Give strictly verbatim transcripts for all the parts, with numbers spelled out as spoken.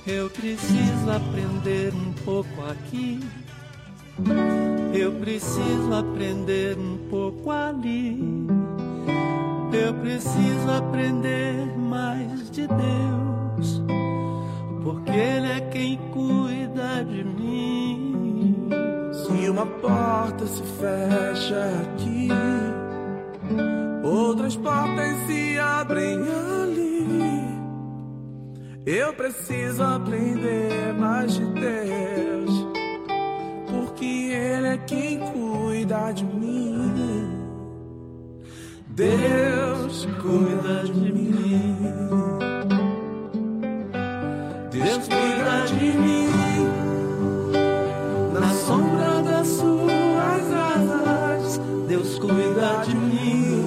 Eu preciso aprender um pouco aqui. Eu preciso aprender um pouco ali. Eu preciso aprender mais de Deus, porque Ele é quem cuida de mim. Se uma porta se fecha aqui, outras portas se abrem ali. Eu preciso aprender mais de Deus, porque Ele é quem cuida de mim. Deus cuida de mim. Deus cuida de mim. Na sombra das suas asas, Deus cuida de mim.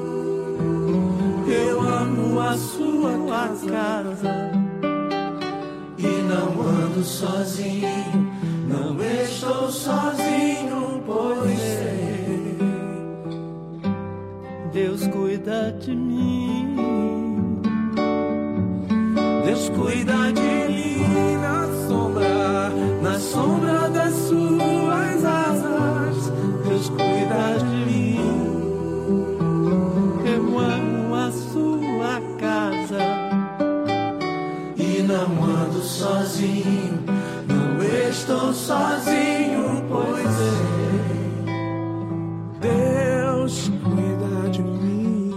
Eu amo a sua casa e não ando sozinho, não estou sozinho, pois sei. Deus cuida de mim. Deus cuida de mim na sombra, na sombra das suas asas. Deus cuida de mim. Eu amo a sua casa e não ando sozinho, não estou sozinho, pois sei. Deus cuida de mim.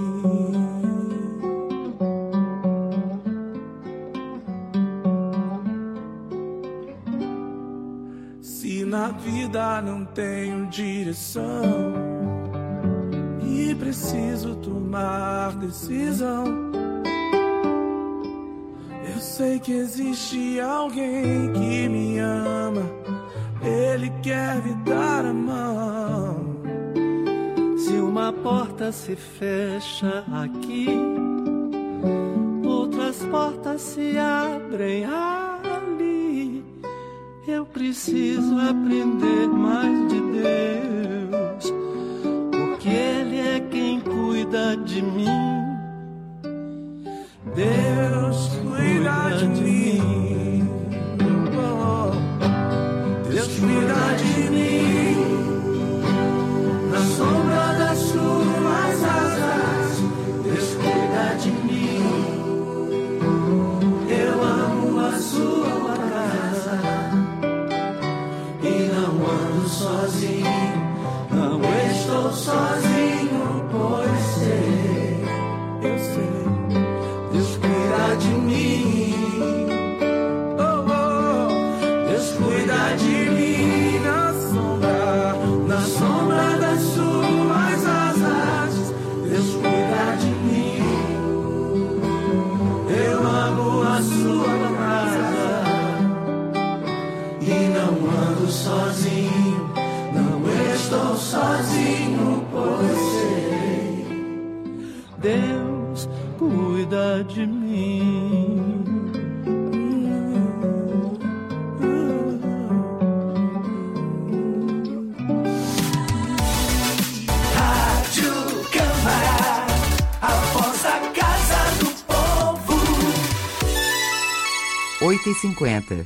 Se na vida não tenho direção e preciso tomar decisão, eu sei que existe alguém que me ama, Ele quer me dar a mão. Se uma porta se fecha aqui, outras portas se abrem ali. Eu preciso aprender mais de Deus, porque Ele é quem cuida de mim. Deus cuida de mim. Oh, Deus cuida de mim. Na sombra das suas asas, Deus cuida de mim. Eu amo a sua casa e não ando sozinho, não estou sozinho, pois sei, eu sei. Deus cuida de mim. Oh, oh. Deus cuida de mim na sombra, na sombra das suas asas. Deus cuida de mim. Eu amo a sua casa e não ando sozinho, não estou sozinho, pois sei. Deus cuida de mim. Rádio Câmara, a voz da Casa do Povo. oito e cinquenta.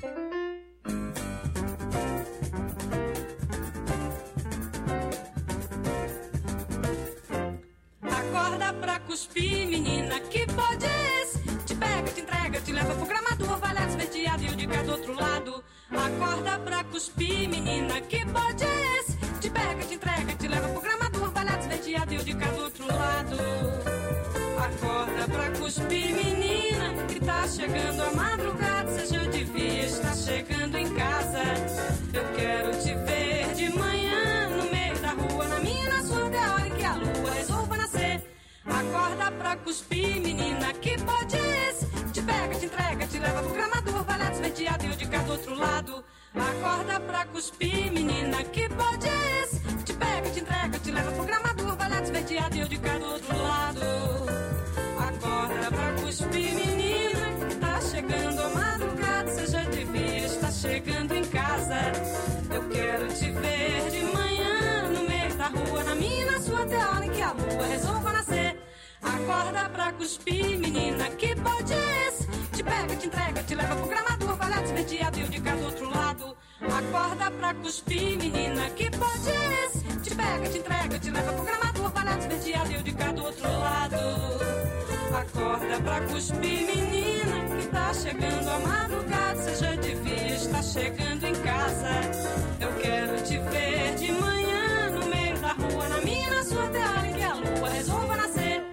Acorda pra cuspir, menina, que pode é esse? Te pega, te entrega, te leva pro gramador, vai lá desverdeado e o de cá do outro lado. Acorda pra cuspir, menina, que pode é esse? Te pega, te entrega, te leva pro gramador, vai lá desverdeado e o de cá do outro lado. Acorda pra cuspir, menina, que tá chegando a madrugada, seja eu devia estar chegando em casa. Eu quero te ver de manhã, no meio da rua, na minha, na sua, até a hora em que a lua resolva nascer. Acorda pra cuspir, menina, que pode é esse? Te pega, te entrega, te leva pro gramador, vai lá desverdeado e o de cá do outro lado. Acorda pra cuspir, menina, que pode é esse? Te pega, te entrega, te leva pro gramador, vai lá desverdeado e o de cá do outro lado. Acorda pra cuspir, menina, que tá chegando a madrugada, você já devia estar chegando em casa. Eu quero te ver de manhã, no meio da rua, na minha, na sua, até a hora em que a lua resolva nascer. Acorda pra cuspir, menina, que pode é esse? Te pega, te entrega, te leva pro gramador, vai esverdeado e eu de cá do outro lado. Acorda pra cuspir, menina, que pode é esse? Te pega, te entrega, te leva pro gramado, orvalhado, esverdeado e eu de cá do outro lado. Acorda pra cuspir, menina, que tá chegando a madrugada. Seja de dia, está chegando em casa. Eu quero te ver de manhã no meio da rua, na minha, na sua, até a hora em que a lua resolva nascer.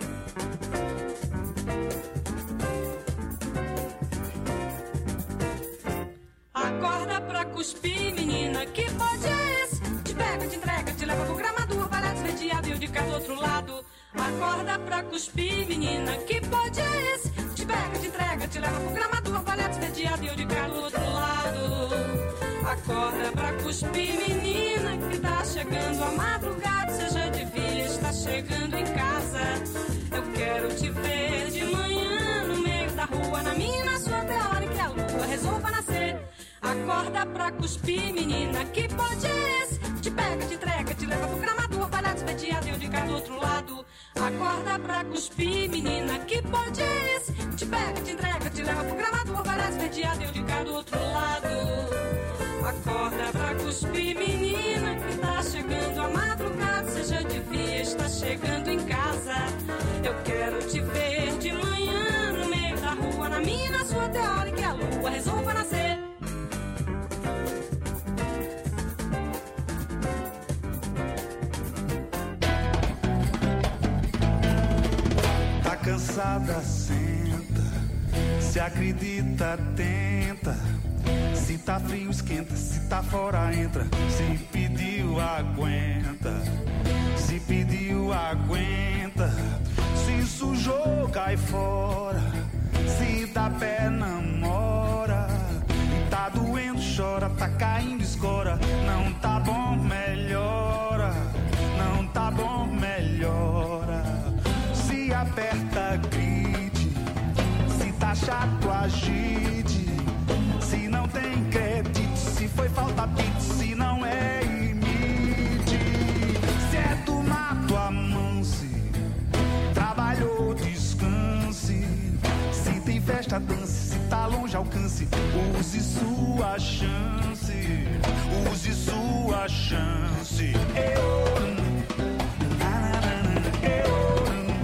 Acorda pra cuspir, menina, que pode é esse? Te pega, te entrega, te leva pro gramado, orvalhado, esverdeado e eu de cá do outro lado. Acorda pra cuspir, menina, que pode é esse? Te pega, te entrega, te leva pro gramado, orvalhado, esverdeado e eu de cá do outro lado. Acorda pra cuspir, menina, que tá chegando a madrugada. Seja de dia, está chegando em casa. Eu quero te ver de manhã no meio da rua, na minha, na sua, até a hora em que a lua resolva nascer. Acorda pra cuspir, menina, que pode é esse? Te pega, te entrega, te leva pro gramado, orvalhado, esverdeado e eu de cá do outro lado. Acorda pra cuspir, menina, que pode é esse? Te pega, te entrega, te leva pro gramado, orvalhado, esverdeado e eu de cá do outro lado. Acorda pra cuspir, menina, que tá chegando a madrugada. Seja de dia, está chegando em casa. Eu quero te ver de manhã no meio da rua, na minha, na sua, até a hora em que a lua resolva nascer. Cansada, senta. Se acredita, tenta. Se tá frio, esquenta. Se tá fora, entra. Se pediu, aguenta. Se pediu, aguenta. Se sujou, cai fora. Se dá pé, namora. E tá doendo, chora. Tá caindo, escora. Não tá bom, melhora. Não tá bom, melhora. Se aperta, grite. Se tá chato, agite. Se não tem crédito, se foi falta pito, se não é, imite. Se é do mato, amance. Trabalhou, descanse. Se tem festa, dance. Se tá longe, alcance. Use sua chance. Use sua chance. Eu, eu.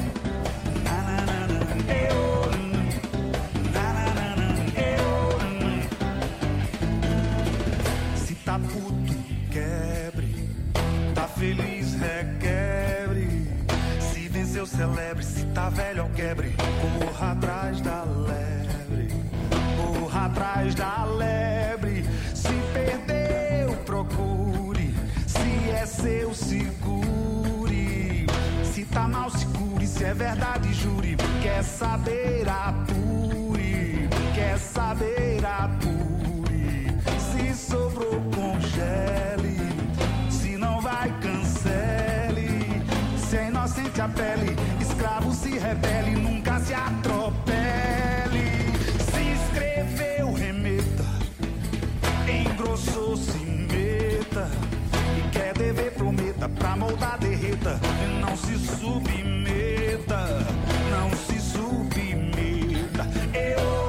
Tá puto, quebre. Tá feliz, requebre. Se venceu, celebre. Se tá velho, quebre. Corra atrás da lebre. Corra atrás da lebre. Se perdeu, procure. Se é seu, segure. Se tá mal, segure. Se é verdade, jure. Quer saber, apure. Quer saber, apure. Se sobrou, congele. Se não vai, cancele. Se é inocente, apele. Escravo se rebele, nunca se atropele. Se escreveu, remeta. Engrossou, se meta. E quer dever, prometa. Pra moldar, derreta. Não se submeta. Não se submeta. Eu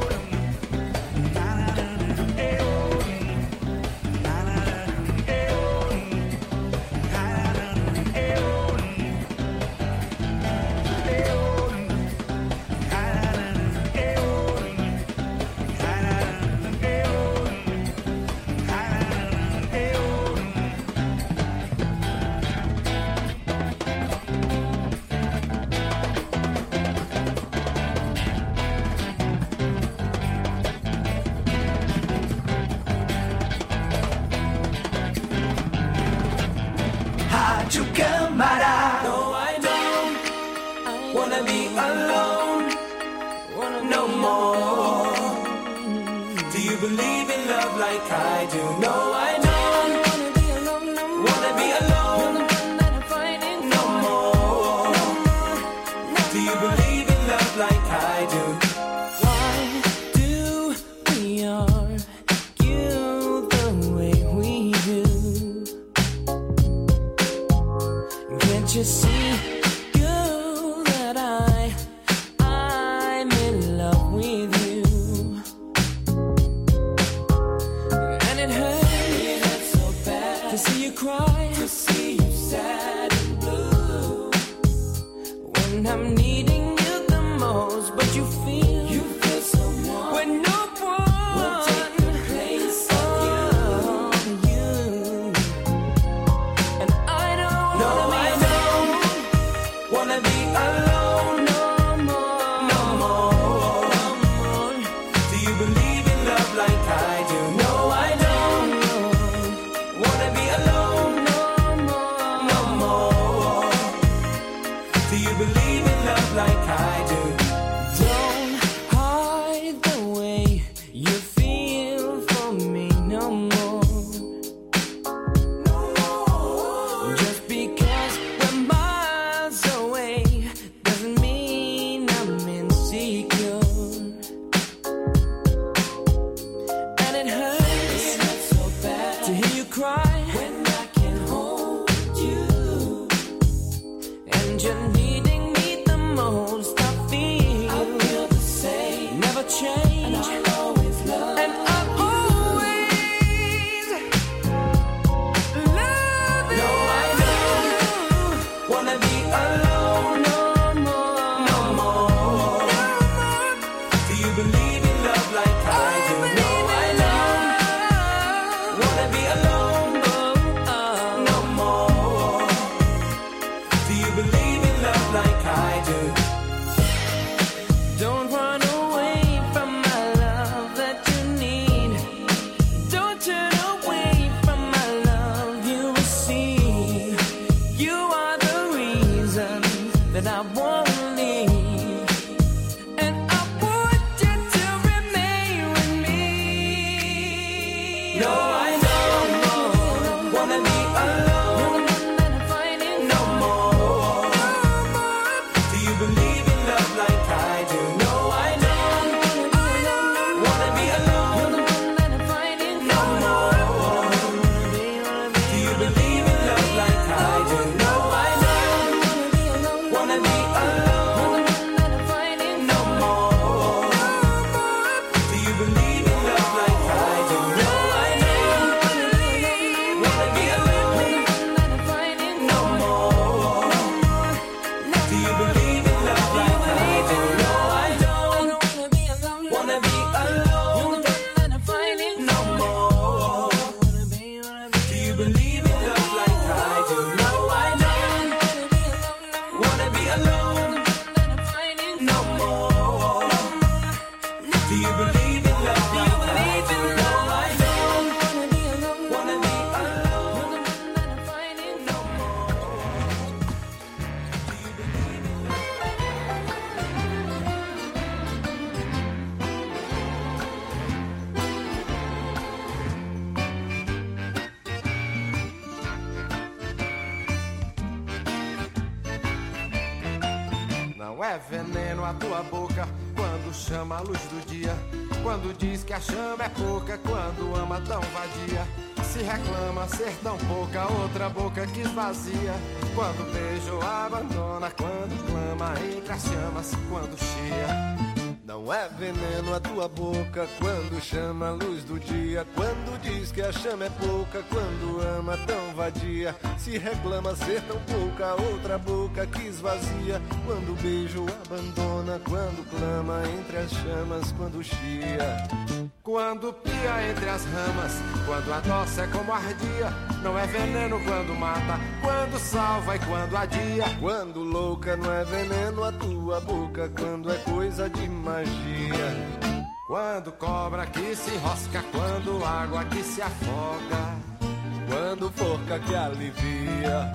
Câmara. No, I don't wanna be alone no more. Do you believe in love like I do? No, I don't wanna be alone no more. Wanna be alone no more. Do you believe in love like I do? Why do we argue the way we do? Can't you see? when I'm needing you the most, but you feel, you feel so warm when no one will take the place of you. you. And I don't no, wanna I don't wanna be alone no more, no more, no more. Do you believe in love like I do? No, I don't wanna be alone no more, no more. Do you believe in love like I do? Don't hide the way you feel for me no more, no more. Just because we're miles away doesn't mean I'm insecure. And it hurts, it hurts so bad to hear you cry when I can hold you. And you're needing me the most. I feel, I feel the same. Never change. And I'll always love. And I'll always love you. No, I don't wanna be alone no more, no more, no more. Do you believe in love like I do? No, I don't wanna be alone no more. Do you believe in love like I do? Don't run away from my love that you need. Don't turn away from my love you receive. You are the reason that I won't leave. And I want you to remain with me. No, I don't wanna be alone no more. Do you believe in love like I do? No, I don't wanna be alone no more. Do you believe in love like I do? No, I don't wanna be alone no more. Do you believe in love like I do? No, I don't wanna be alone no more. Do you believe in love like I do? No, I don't wanna be alone no more. Do you believe in love like I do? No, I don't wanna be alone no more. Do you believe in love like I do? No, I don't wanna be alone no more. Do you believe in love? Não é veneno a tua boca quando chama a luz do dia, quando diz que a chama é pouca, quando ama tão vadia. Se reclama ser tão pouca, outra boca que esvazia, quando beijo abandona, quando clama entre as chamas, quando chia. Não é veneno a tua boca quando chama a luz do dia, quando diz que a chama é pouca, quando ama tão vadia. Se reclama ser tão pouca, outra boca que esvazia, quando o beijo abandona, quando clama entre as chamas, quando chia. Quando pia entre as ramas, quando adoça é como ardia. Não é veneno quando mata, quando salva e quando adia. Quando louca não é veneno a tua boca, quando é coisa de magia. Quando cobra que se enrosca, quando água que se afoga, quando forca que alivia.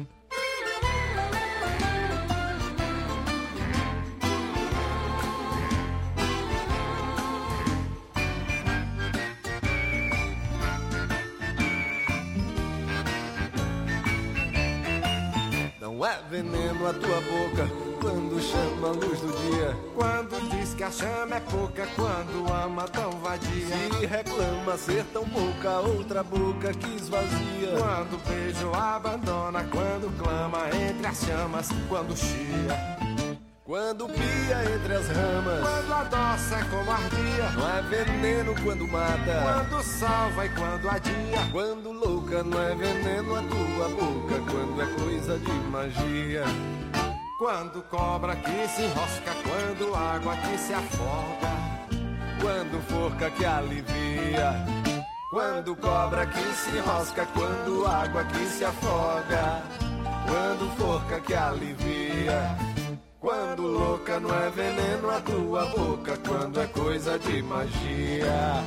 Não é veneno a tua boca quando chama a luz do dia, quando diz que a chama é pouca, quando ama tão vadia. Se reclama ser tão pouca, outra boca que esvazia, quando o beijo abandona, quando clama entre as chamas, quando chia. Quando pia entre as ramas, quando adoça é como ardia. Não é veneno quando mata, quando salva e quando adia. Quando louca não é veneno a tua boca, quando é coisa de magia. Quando cobra que se enrosca, quando água que se afoga, quando forca que alivia, quando cobra que se enrosca, quando água que se afoga, quando forca que alivia, quando louca não é veneno a tua boca, quando é coisa de magia.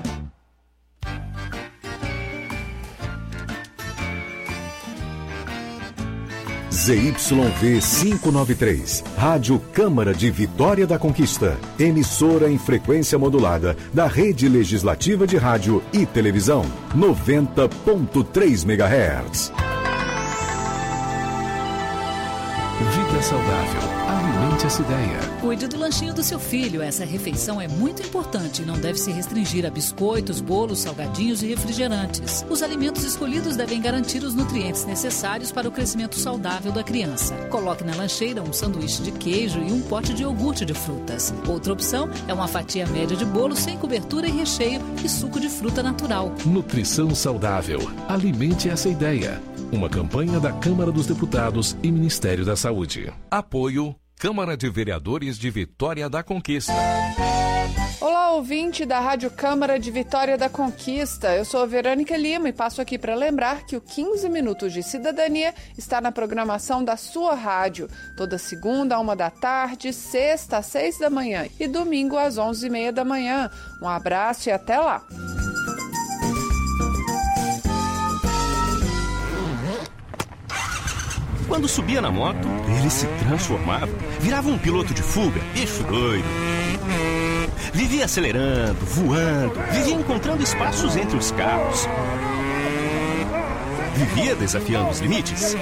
Z Y V quinhentos e noventa e três, Rádio Câmara de Vitória da Conquista, emissora em frequência modulada da Rede Legislativa de Rádio e Televisão, noventa ponto três megahertz. Vida saudável. Alimente essa ideia. Cuide do lanchinho do seu filho. Essa refeição é muito importante e não deve se restringir a biscoitos, bolos, salgadinhos e refrigerantes. Os alimentos escolhidos devem garantir os nutrientes necessários para o crescimento saudável da criança. Coloque na lancheira um sanduíche de queijo e um pote de iogurte de frutas. Outra opção é uma fatia média de bolo sem cobertura e recheio e suco de fruta natural. Nutrição saudável. Alimente essa ideia. Uma campanha da Câmara dos Deputados e Ministério da Saúde. Apoio Câmara de Vereadores de Vitória da Conquista. Olá, ouvinte da Rádio Câmara de Vitória da Conquista. Eu sou a Verônica Lima e passo aqui para lembrar que o quinze Minutos de Cidadania está na programação da sua rádio. Toda segunda, a uma da tarde, sexta, às seis da manhã e domingo, às onze e meia da manhã. Um abraço e até lá. Quando subia na moto, ele se transformava, virava um piloto de fuga, bicho doido. Vivia acelerando, voando, vivia encontrando espaços entre os carros. Vivia desafiando os limites.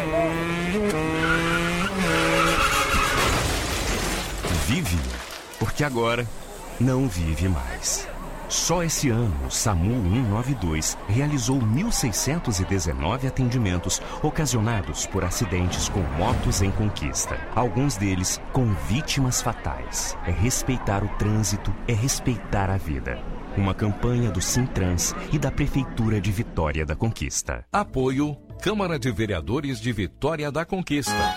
Vive, porque agora não vive mais. Só esse ano, o SAMU cento e noventa e dois realizou mil seiscentos e dezenove atendimentos ocasionados por acidentes com motos em conquista. Alguns deles com vítimas fatais. É respeitar o trânsito, é respeitar a vida. Uma campanha do Sintrans e da Prefeitura de Vitória da Conquista. Apoio Câmara de Vereadores de Vitória da Conquista.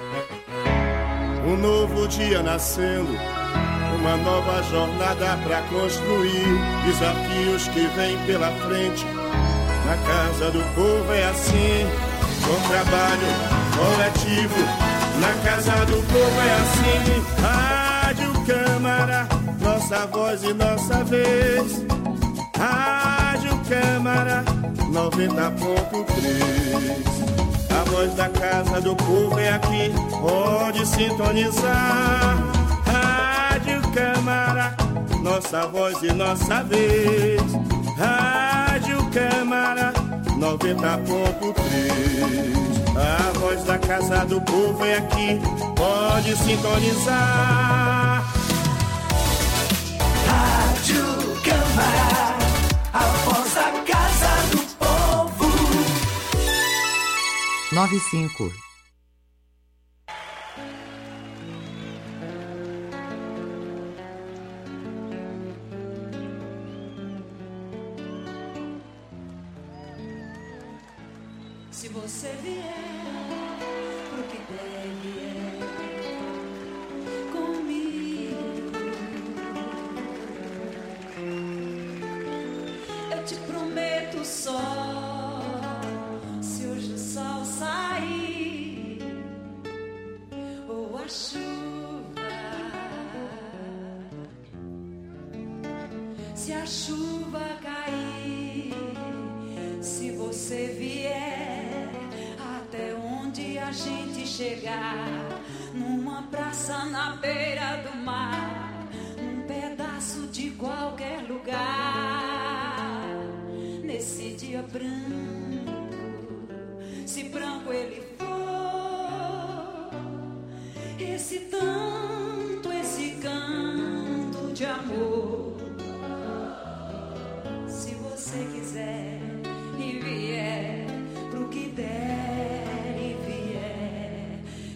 Um novo dia nascendo, uma nova jornada pra construir, desafios que vêm pela frente. Na casa do povo é assim, com trabalho coletivo. Na casa do povo é assim, Rádio Câmara, nossa voz e nossa vez. Rádio Câmara, noventa ponto três. A voz da casa do povo é aqui, pode sintonizar. Rádio Câmara, nossa voz e nossa vez. Rádio Câmara, noventa ponto três. A voz da casa do povo é aqui, pode sintonizar. Rádio Câmara, a voz da casa do povo. nove cinco. Se você vier pro que deve é comigo, eu te prometo só, se hoje o sol sair ou a chuva, se a chuva cair, se você vier até onde a gente chegar, numa praça na beira do mar, um pedaço de qualquer lugar, nesse dia branco, se branco ele for, esse tanto, esse canto de amor, se você quiser e vier pro que der e vier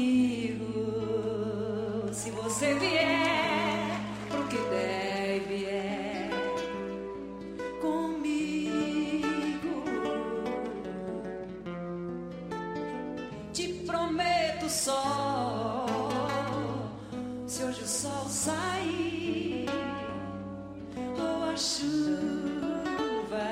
comigo, se você vier pro que der e vier comigo, te prometo só, chuva,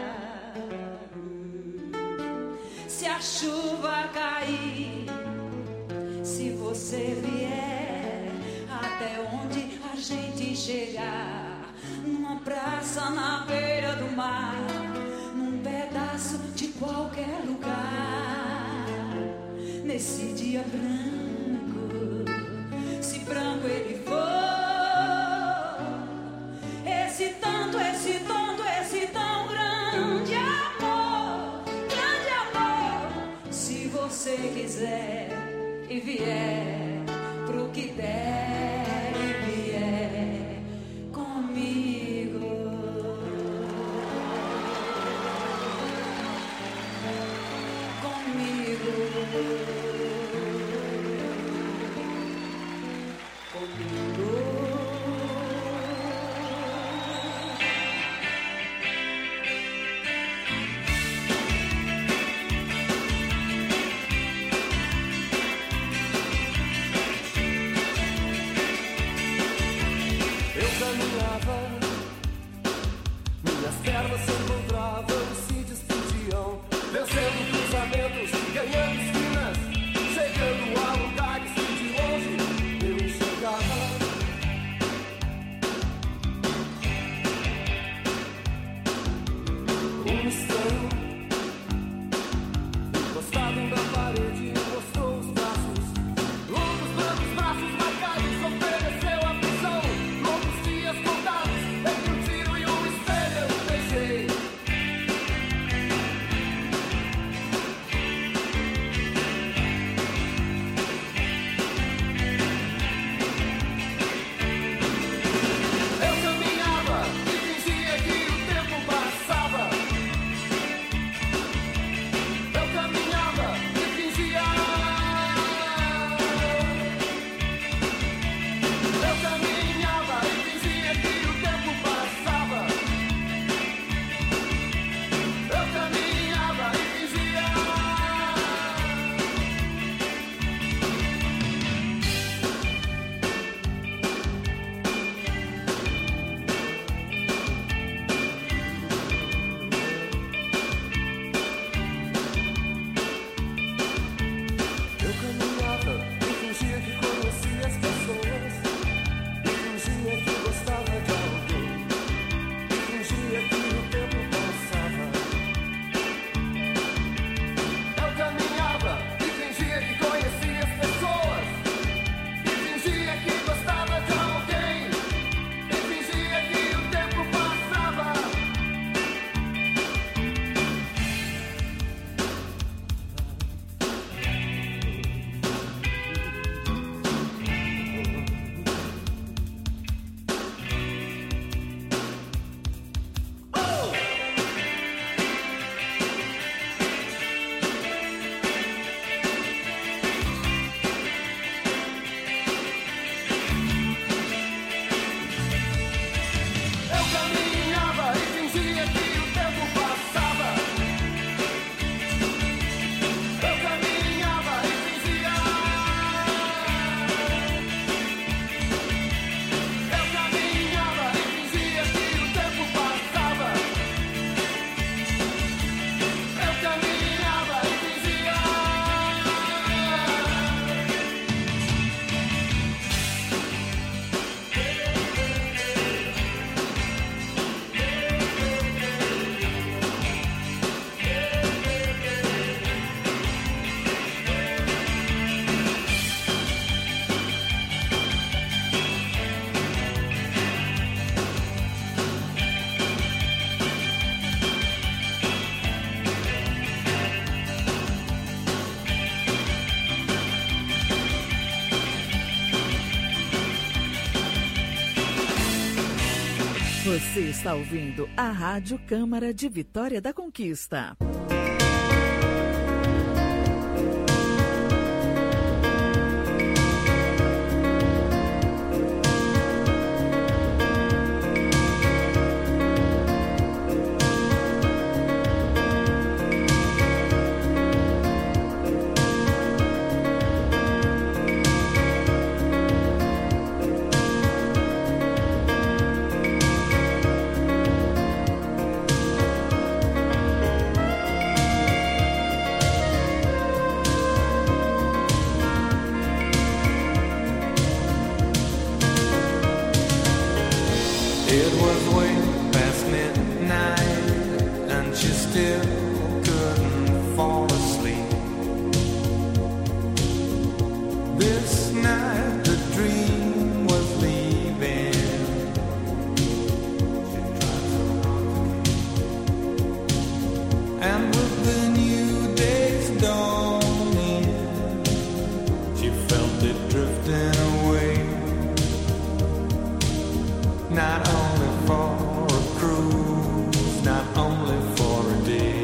se a chuva cair, se você vier até onde a gente chegar, numa praça na beira do mar, num pedaço de qualquer lugar, nesse dia branco, se branco ele for, esse tanto, esse tanto, esse tão grande amor, grande amor, se você quiser e vier pro que der e vier comigo. Comigo. Comigo. Minhas pernas se encontravam e se despediam, vencendo cruzamentos, ganhando esquinas, chegando a lugares que de longe eu enxergava. Um estranho, encostado na parede, mostrou os braços, longos brancos braços marcados, ofereceu a prisão, longos dias contados, entre um tiro e um espelho eu deixei. Eu caminhava e fingia que o tempo passava. Eu caminhava e fingia. Eu caminhava e fingia que o tempo passava. Eu caminhava e fingia. Eu caminhava e fingia que conhecia as pessoas, e fingia que gostava de alguém, e fingia que o tempo passava. Eu caminhava e fingia que conhecia as pessoas, e fingia que gostava de alguém, e fingia que o tempo passava. Eu caminhava e fingia que o tempo passava. Eu caminhava e fingia. Eu caminhava e fingia que o tempo passava. Eu caminhava e fingia. Você está ouvindo a Rádio Câmara de Vitória da Conquista. It was way past midnight and she still couldn't fall asleep. This night the dream was leaving. She tried so hard to keep. And with the new day's dawning, she felt it drifting away. Not only for a cruise, not only for a day.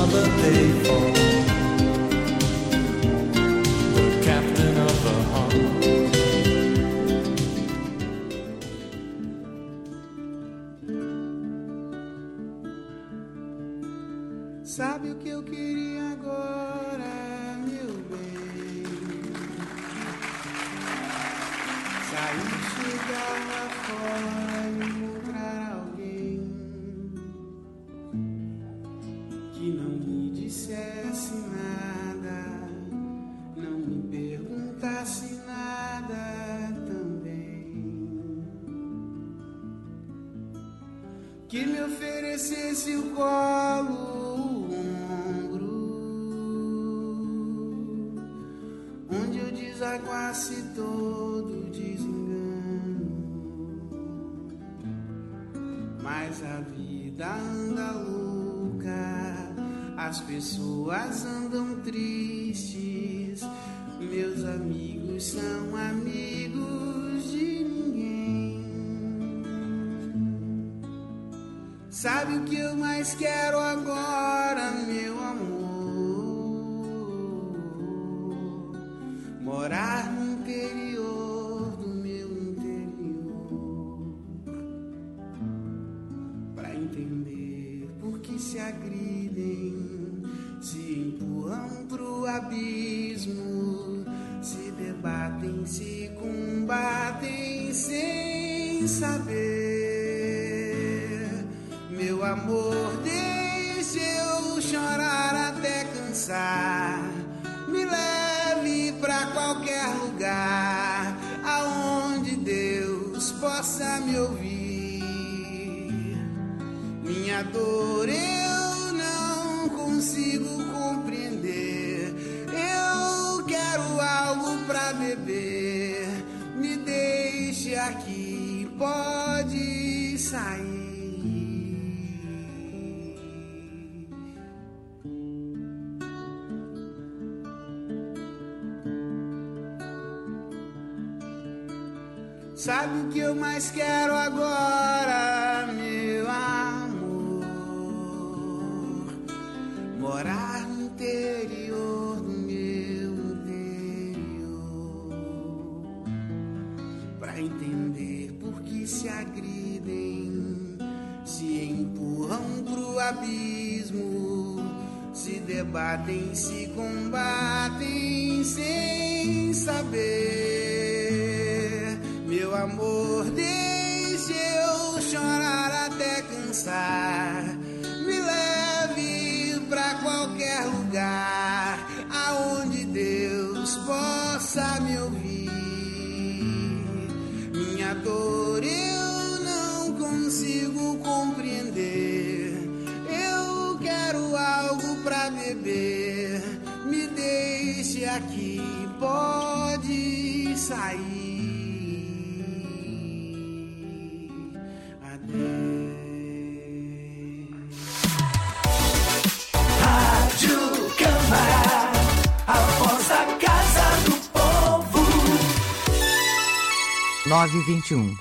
another day for the captain of the heart. Sabe o que eu queria agora, meu bem? Sair, chegar lá fora e encontrar alguém que não me dissesse nada, não me perguntasse nada também, que me oferecesse o colo, desaguasse todo desengano. Mas a vida anda louca, as pessoas andam tristes, meus amigos são amigos de ninguém. Sabe o que eu mais quero agora, meu amor? Morar no interior do meu interior, pra entender por que se agridem, se empurram pro abismo, se debatem, se combatem sem saber. Meu amor, deixa eu chorar até cansar, me leve pra qualquer lugar aonde Deus possa me ouvir. Minha dor eu não consigo compreender, eu quero algo pra beber, me deixe aqui, pode sair. Sabe o que eu mais quero agora, meu amor? Morar no interior do meu interior, pra entender por que se agridem, se empurram pro abismo, se debatem, se combatem sem saber. Meu amor, deixe eu chorar até cansar, me leve pra qualquer lugar aonde Deus possa me ouvir. Minha dor eu não consigo compreender, eu quero algo pra beber, me deixe aqui, pode sair. Rádio Câmara, a voz da Casa do Povo. nove e vinte e um.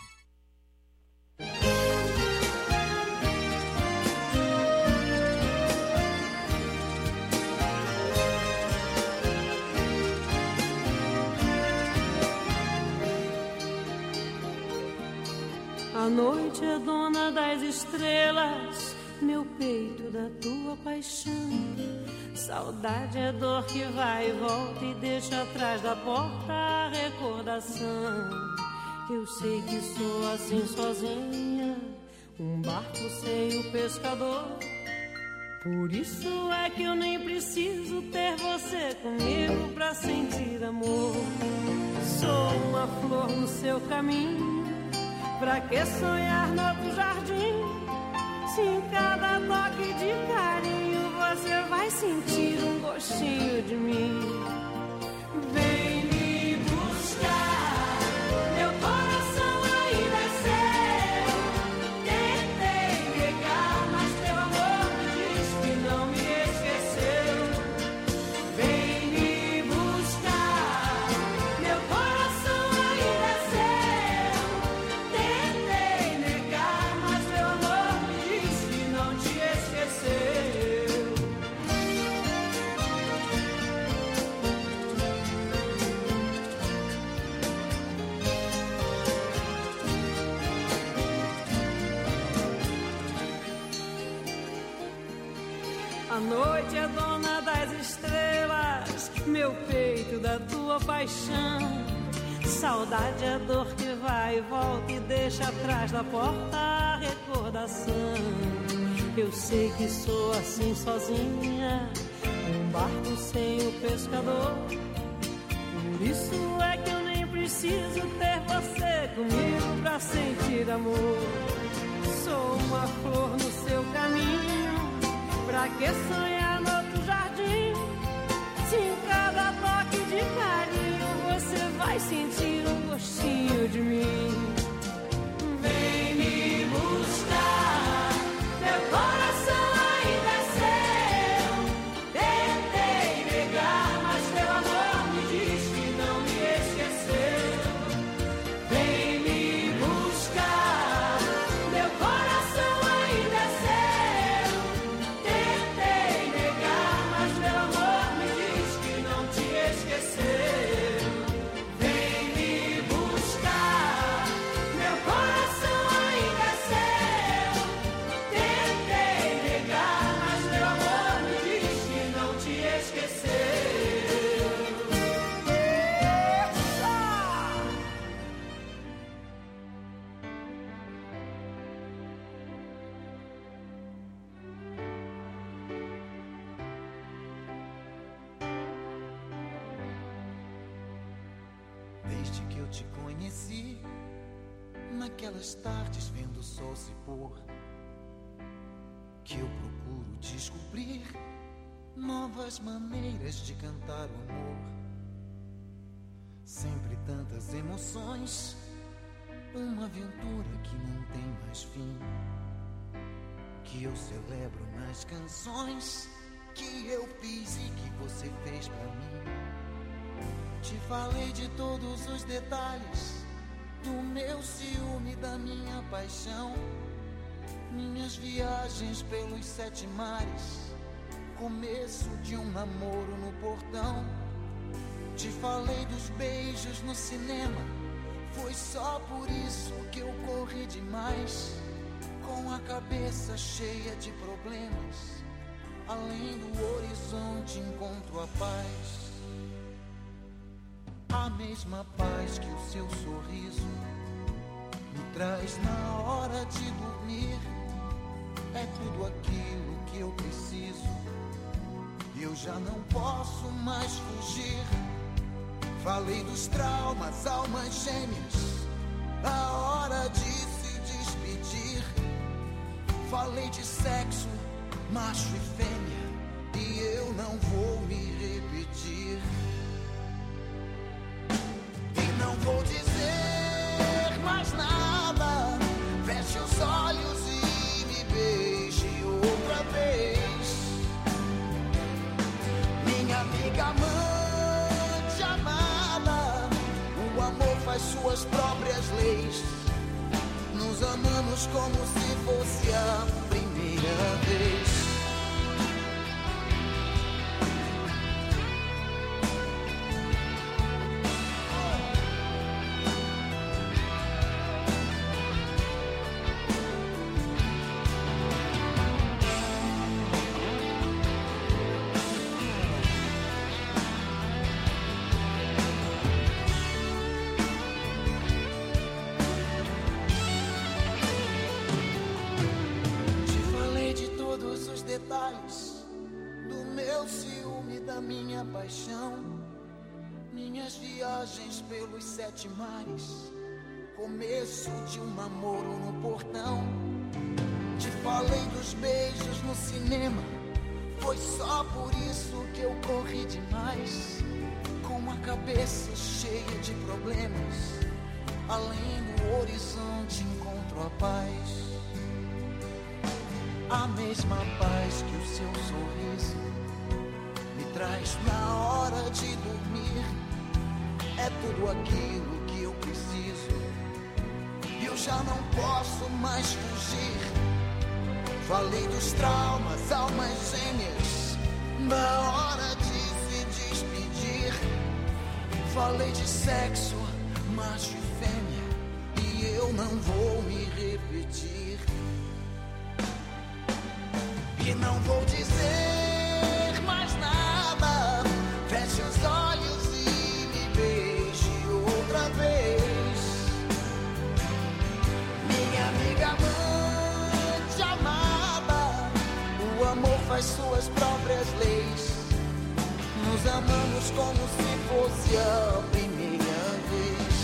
A noite é dona das estrelas, meu peito da tua paixão. Saudade é dor que vai e volta e deixa atrás da porta a recordação. Eu sei que sou assim sozinha, um barco sem o pescador. Por isso é que eu nem preciso ter você comigo pra sentir amor. Sou uma flor no seu caminho, pra que sonhar no outro jardim? Se em cada toque de carinho você vai sentir um gostinho de mim. Vem me buscar, meu coração ainda é seu. Tentei negar, mas teu amor me diz que não me esqueceu. Vem me buscar, meu coração ainda é seu. Tentei negar, mas teu amor me diz que não te esqueceu. A noite é dona das estrelas, meu peito da tua paixão. Saudade é dor que vai e volta e deixa atrás da porta a recordação. Eu sei que sou assim sozinha, um barco sem o pescador. Por isso é que eu nem preciso ter você comigo pra sentir amor. Sou uma flor no seu caminho, pra que sonhar no outro jardim? Se em cada toque de carinho você vai sentir um gostinho de mim. Vem me buscar, meu coração ainda é seu. Tentei negar, mas teu amor me diz que não me esqueceu. Vem me buscar, meu coração ainda é seu. Tentei negar, mas teu amor me diz que não te esqueceu. Vem me buscar, meu coração ainda é seu. Tentei negar, mas teu amor me diz que não te esqueceu. Desde que eu te conheci, naquelas tardes vendo o sol se pôr, que eu procuro descobrir novas maneiras de cantar o amor. Sempre tantas emoções, uma aventura que não tem mais fim, que eu celebro nas canções que eu fiz e que você fez pra mim. Te falei de todos os detalhes do meu ciúme, da minha paixão, minhas viagens pelos sete mares, começo de um namoro no portão. Te falei dos beijos no cinema, foi só por isso que eu corri demais, com a cabeça cheia de problemas. Além do horizonte encontro a paz, a mesma paz que o seu sorriso me traz na hora de dormir. É tudo aquilo que eu preciso, eu já não posso mais fugir. Falei dos traumas, almas gêmeas, a hora de se despedir. Falei de sexo, macho e fêmea, e eu não vou me repetir. E não vou dizer mais nada, feche os olhos e me beije outra vez. Minha amiga amante amada, o amor faz suas próprias leis. Nos amamos como se fosse a primeira vez. Do meu ciúme, da minha paixão, minhas viagens pelos sete mares, começo de um namoro no portão. Te falei dos beijos no cinema, foi só por isso que eu corri demais, com a cabeça cheia de problemas. Além do horizonte encontro a paz, a mesma paz que o seu sorriso me traz na hora de dormir. É tudo aquilo que eu preciso, e eu já não posso mais fugir. Falei dos traumas, almas gêmeas, na hora de se despedir. Falei de sexo, macho e fêmea, e eu não vou me repetir. E não vou dizer Nos amamos como se fosse a primeira vez.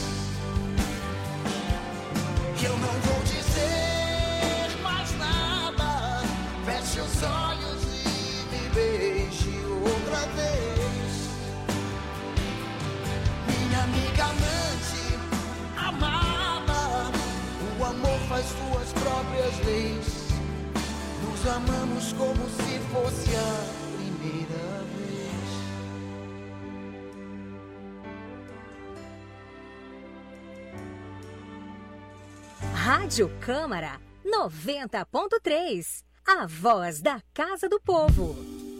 Eu não vou dizer mais nada. Feche os olhos e me beije outra vez. Minha amiga amante, amada, o amor faz suas próprias leis. Nos amamos como se fosse a primeira vez. Rádio Câmara noventa ponto três. A voz da Casa do Povo.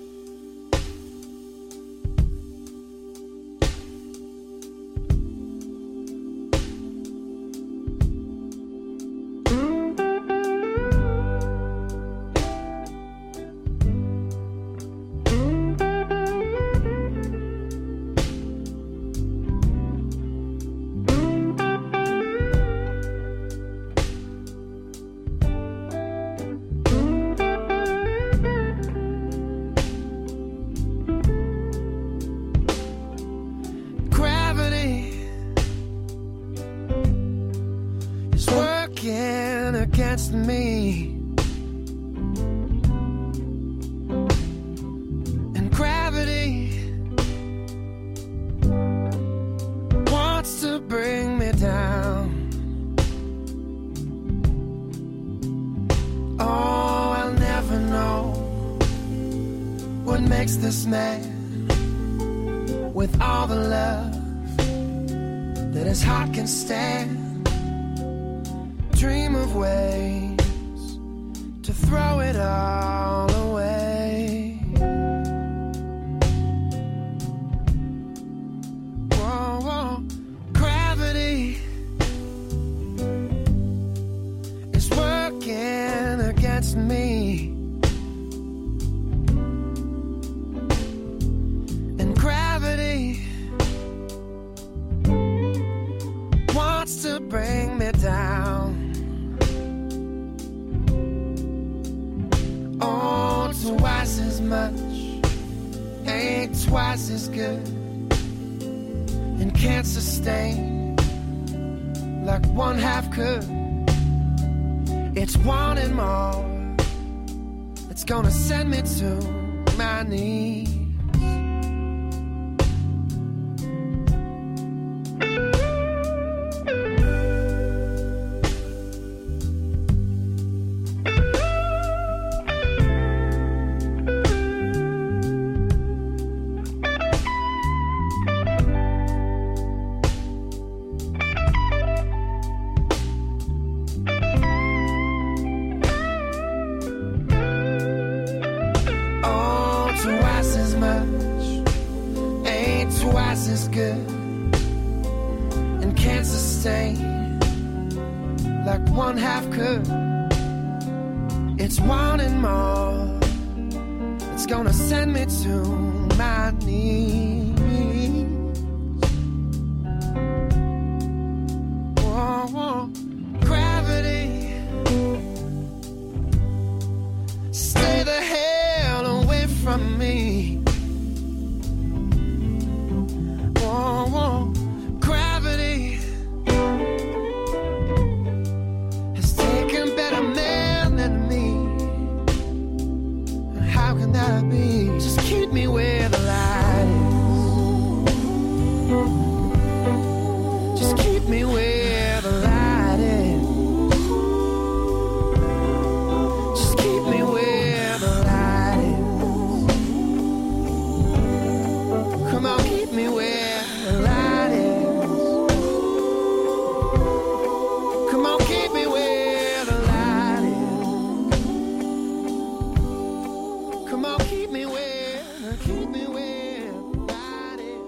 Against me, and gravity wants to bring me down. Oh, I'll never know what makes this man, with all the love that his heart can stand, dream of ways to throw it all away. Whoa, whoa. Gravity is working against me, and gravity wants to bring me down. Oh, twice as much ain't twice as good, and can't sustain like one half could. It's wanting more that's gonna send me to my knees. It's wanting more. It's gonna send me to my knees. Whoa, whoa. Gravity, stay the hell away from me. Whoa, whoa. Gravity has taken better men than me. How can that be? Just keep me where the light is. Just keep me where the light is. Just keep me where the light is. Come on, keep me where the light is. Come on, keep me where the light is. Come on, keep me where, keep me where the light is.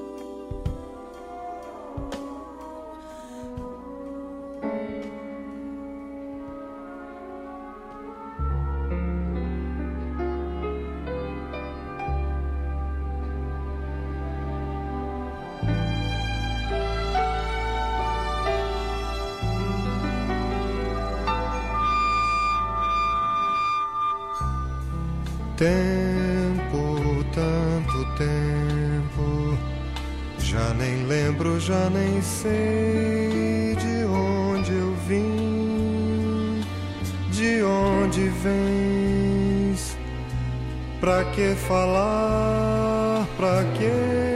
Tempo, tanto tempo nem lembro, já nem sei de onde eu vim, de onde vens. Pra que falar, pra que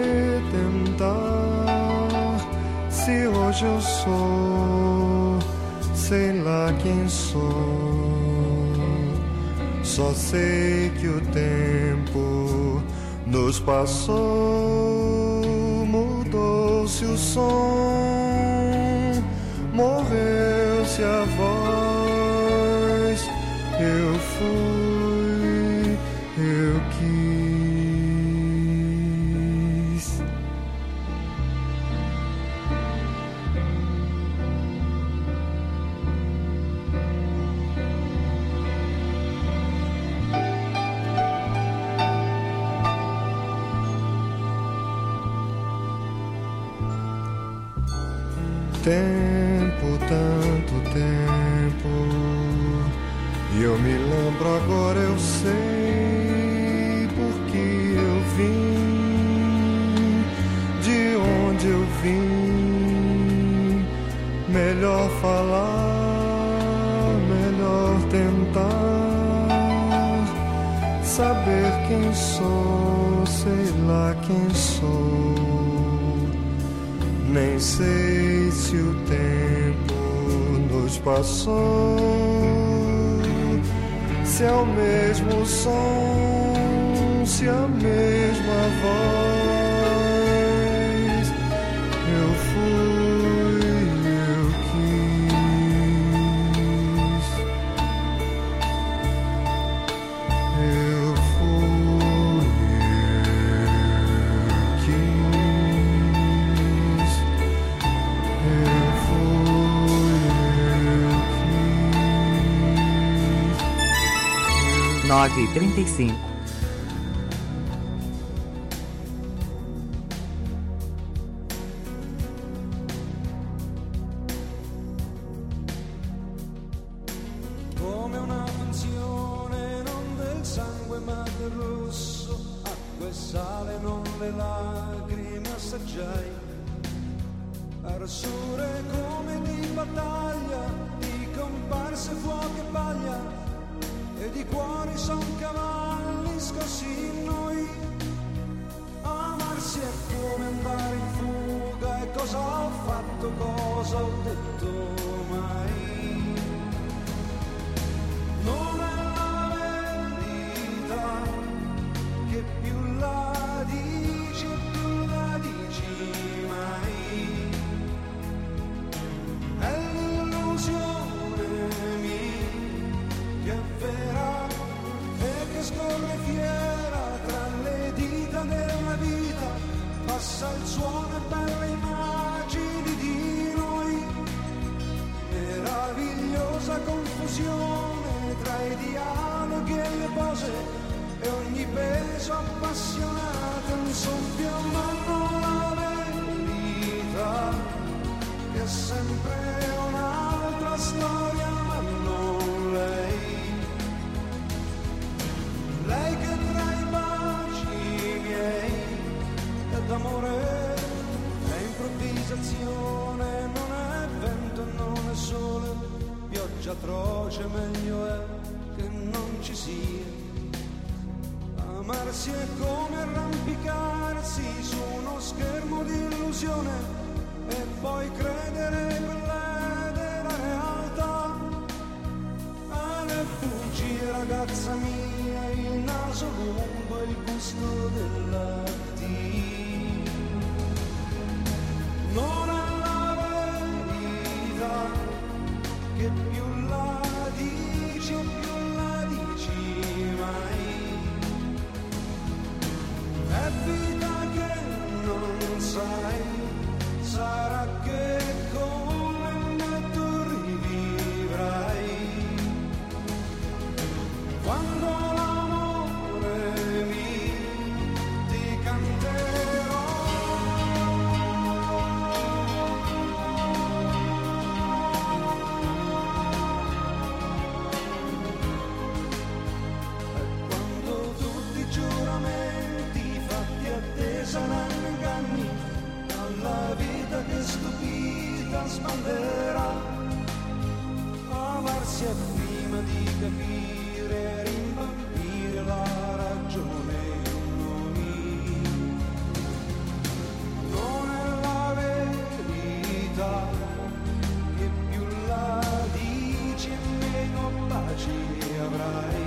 tentar, se hoje eu sou, sei lá quem sou. Só sei que o tempo nos passou, mudou-se o som, morreu-se a voz. Eu fui, eu quis. Tempo, tanto tempo, e eu me lembro agora, eu sei porque eu vim, de onde eu vim. Melhor falar, melhor tentar, saber quem sou, sei lá quem sou. Nem sei se o tempo nos passou, se é o mesmo som, se é a mesma voz. Eu fui, eu quis. Eu fui, eu quis. nove e trinta e cinco. Come una funzione non del sangue ma del rosso, acqua e sale non le lacrime assaggiai, arsure come di battaglia, di comparse fuoco e paglia, e di cuori son cavalli scossi in noi. Amarsi è come andare in fuga, e cosa ho fatto, cosa ho detto mai. Non è la verità, che più la dici e più la dici mai. È l'illusione mia che è vera e che scorre fiera tra le dita della vita, passa il suono e belle immagini di noi, meravigliosa confusione tra i dialoghi e le pose, e ogni peso appassionato è un soffio, ma non la verità, che è sempre un'altra storia, ma non lei. Lei che tra i baci miei è d'amore, è improvvisazione, non è vento, non è sole, pioggia atroce, meglio è che non ci sia. Amarsi è come arrampicarsi su uno schermo di illusione, e poi credere quella della realtà. Ale bugie, ragazza mia, il naso lungo e il gusto della tea. Non è la verità, che più la dici e più la dici mai. È vita che non sai, sarà che come me tu rivivrai. Quando l'amore mi ti canterò. E quando tutti i giuramenti fatti a te saranno inganni, risponderà. Amarsi è prima di capire, rimbambire la ragione in noi. Non è la verità, che più la dici e meno pace avrai.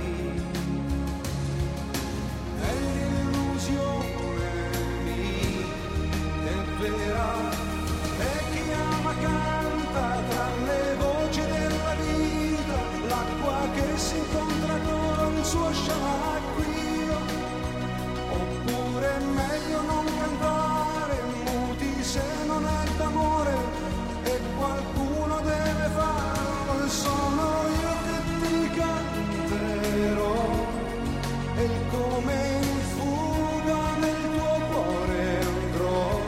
È l'illusione mia, è vera. E chi ama canta tra le voci della vita, l'acqua che si incontra con il suo sciacquio. Oppure è meglio non cantare muti se non è d'amore, e qualcuno deve farlo. Sono io che ti canterò, e come in fuga nel tuo cuore andrò.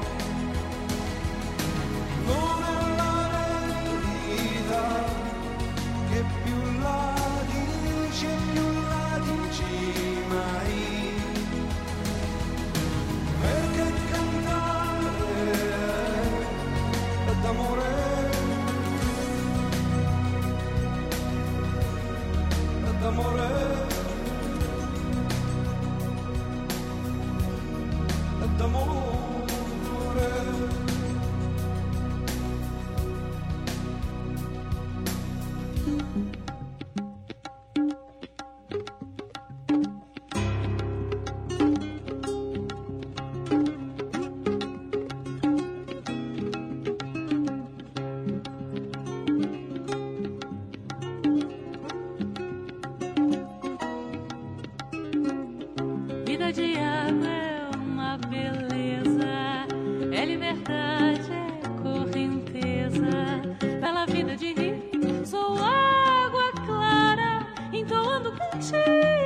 Non è la verità, che più la dici e più la dici mai. Perché cantare è d'amore, è d'amore, è d'amore. Vida de água é uma beleza, é liberdade, é correnteza. Bela vida de rio, sou água clara, entoando cantigas,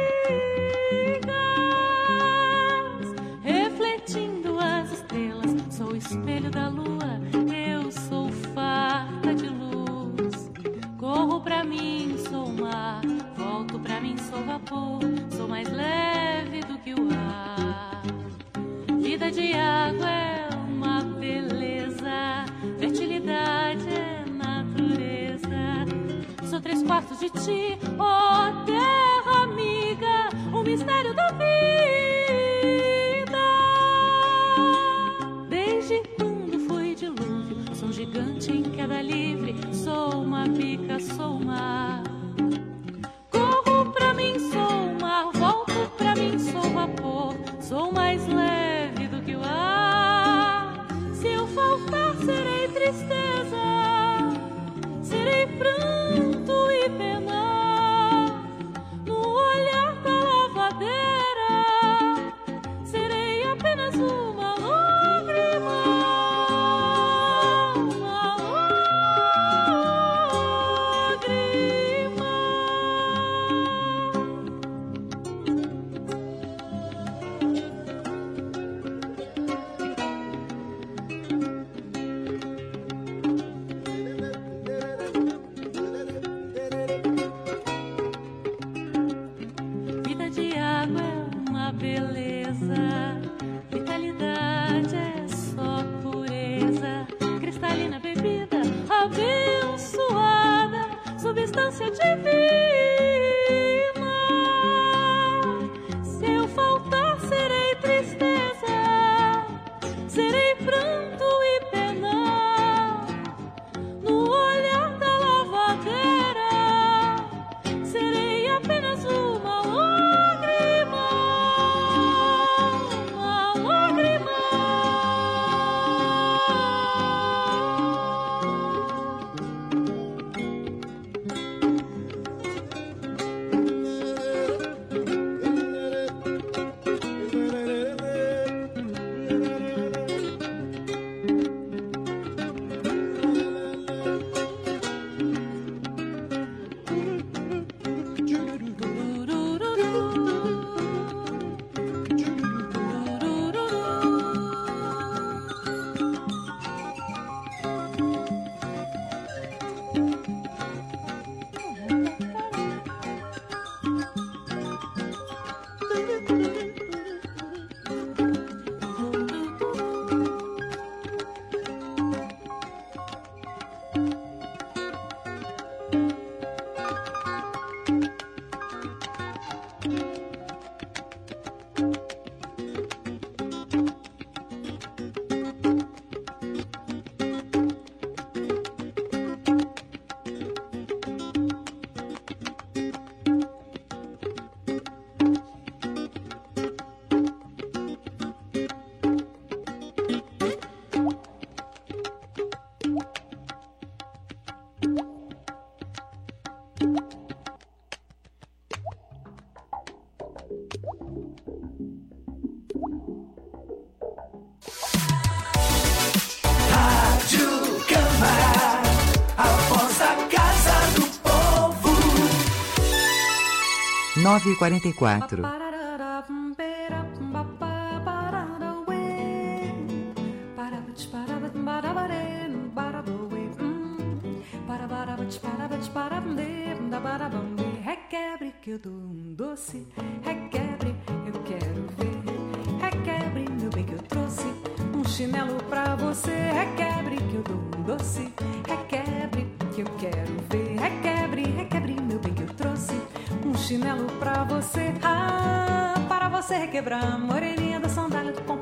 refletindo as estrelas. Sou o espelho da lua, eu sou farta de luz. Corro pra mim, sou mar, volto pra mim, sou vapor. Sou mais leve do que o ar. Vida de água é uma beleza, fertilidade é natureza. Sou três quartos de ti, ó terra amiga, o mistério da vida. Desde quando fui dilúvio, sou um gigante em queda livre. Sou uma bica, sou o mar. Corro pra mim, sou o mar, volto pra mim, sou vapor. Sou mais leve do que o ar. Se eu faltar, serei tristeza, serei pranto e pena. No olhar da lavadeira, serei apenas uma lágrima, uma lágrima. Vida de água é uma beleza, vitalidade é só pureza. Cristalina bebida, abençoada, substância divina. Se eu faltar, serei tristeza, serei pranto e pena. No olhar da lavadeira, serei apenas uma lágrima, uma lágrima. nove quarenta e quatro. Requebre que eu dou um doce, requebre, eu quero ver. Requebre, meu bem, que eu trouxe um chinelo pra você. Requebre que eu dou um doce, requebre, que eu quero ver. Requebre, requebre, meu bem, que eu trouxe um chinelo pra você. Ah, para você requebrar, moreninha da São